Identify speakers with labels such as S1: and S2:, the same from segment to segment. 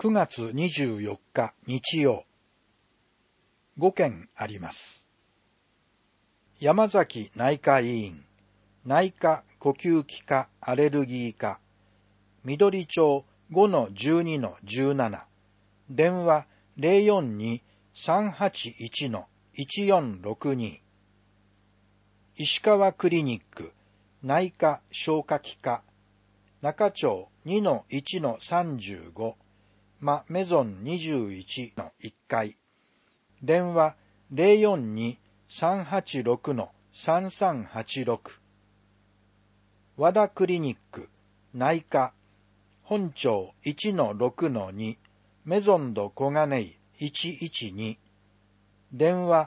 S1: 9月24日日曜、5件あります。山崎内科医院、内科呼吸器科アレルギー科、緑町 5-12-17、電話 042-381-1462、石川クリニック、内科消化器科、中町 2-1-35、マメゾン21-1階、電話 042-386-3386、和田クリニック、内科、本町 1-6-2、メゾンド小金井112、電話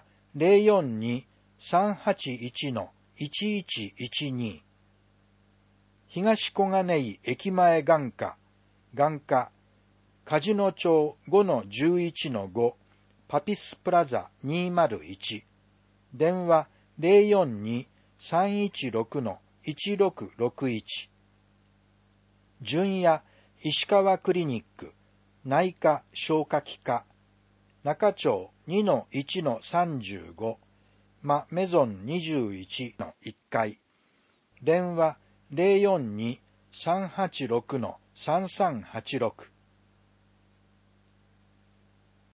S1: 042-381-1112、東小金井駅前眼科、眼科、梶野町 5-11-5、パピスプラザ201、電話 042-316-1661、純也石川クリニック、内科消化器科、中町 2-1-35、マメゾン21-1階、電話 042-386-3386、